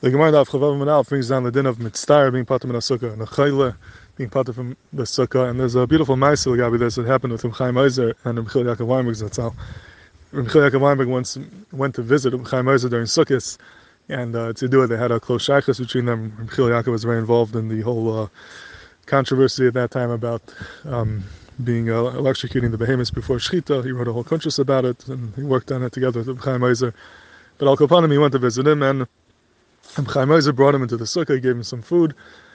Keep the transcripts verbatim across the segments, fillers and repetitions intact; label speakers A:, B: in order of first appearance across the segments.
A: The Gemara of Chavav Manal brings down the din of mitzvah being part of the sukkah and a chayle being part of the sukkah. And there's a beautiful ma'aseh Gabi this that happened with Reb Chaim Ozer and Reb Chil Yaakov Weinberg Zatzal. Reb Chil Yaakov Weinberg once went to visit Reb Chaim Ozer during Sukkot, and uh, to do it, they had a close shaykhus between them. Reb Chil Yaakov was very involved in the whole uh, controversy at that time about um, being uh, electrocuting the behemoths before Shechita. He wrote a whole kuntrus about it, and he worked on it together with Reb Chaim Ozer. But Al Kopanim, he went to visit him, and Reb Chaim Ozer brought him into the sukkah. He gave him some food,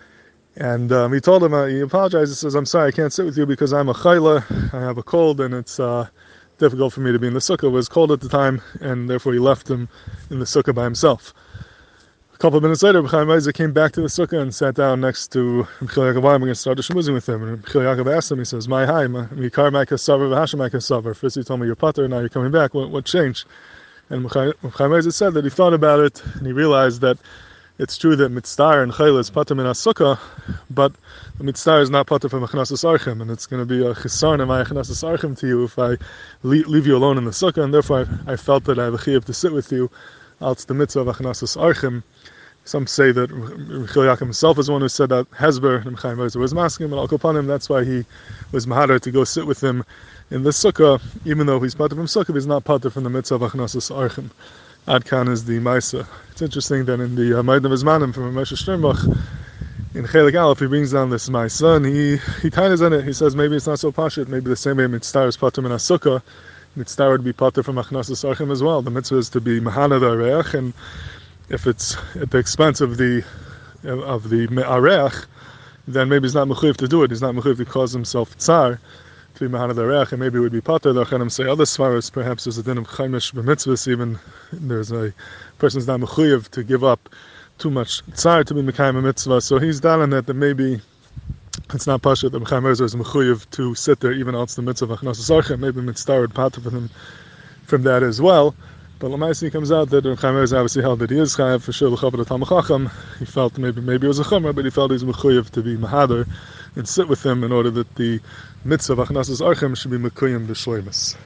A: and um, he told him, uh, he apologized. He says, "I'm sorry, I can't sit with you because I'm a chayla. I have a cold, and it's uh, difficult for me to be in the sukkah." It was cold at the time, and therefore he left him in the sukkah by himself. A couple of minutes later, Reb Chaim Ozer came back to the sukkah and sat down next to Reb Chil Yaakov Weinberg and started shmuzing with him. And Reb Chil Yaakov asked him, he says, "My hi, mikar my kasavar v'hasham my kasavar. First you told me you're pater, now you're coming back. What, what changed?" And Reb Chaim Ozer said that he thought about it, and he realized that it's true that mitzvah and chayla is pater min sukkah, but the mitzvah is not pater from achnasas archim, and it's going to be a chisarn of my achnasas archim to you if I leave you alone in the sukkah, and therefore I, I felt that I have a chiyuv to sit with you. It's the mitzvah of achnasas archim. Some say that Reb Chil Yaakov himself is the one who said that Hezber and Chaim Ozer was masking him, and Al Kopanim, that's why he was mahader to go sit with him in the sukkah, even though he's pater from sukkah, he's not pater from the mitzvah of achnasas archim. Adkan is the Maisa. It's interesting that in the Ma'id of Zmanim from Moshe Sternbach, in Chelik Aleph, he brings down this Maisa, and he he ties in it. He says maybe it's not so pashit. Maybe the same way mitzvah is pater min sukkah, mitzvah would be pater from achnasas archim as well. The mitzvah is to be mahana the areach, and if it's at the expense of the of the areach, then maybe he's not mechuyev to do it. He's not mechuyev to cause himself tsar to be mahana the areach, and maybe it would be pater. The Achanim say other svaras, perhaps there's a din of chaimish b'mitzvahs, even there's a person's not mechuyev to give up too much tsar to be mekayim a mitzvah. So he's down on that, that maybe it's not pasha that Chaim Ozer is mechuyev to sit there even outside the mitzvah of achnasas archim. Maybe mitzvah would pater from him from that as well. But Lamaisi comes out that Chaim Ozer obviously held that he is chayav for sure l'chaver the Talmid Chacham. He felt maybe maybe it was a chumrah, but he felt he's mechuyev to be mahader and sit with him in order that the mitzvah of achnasas archim should be mekuyim b'shleimus.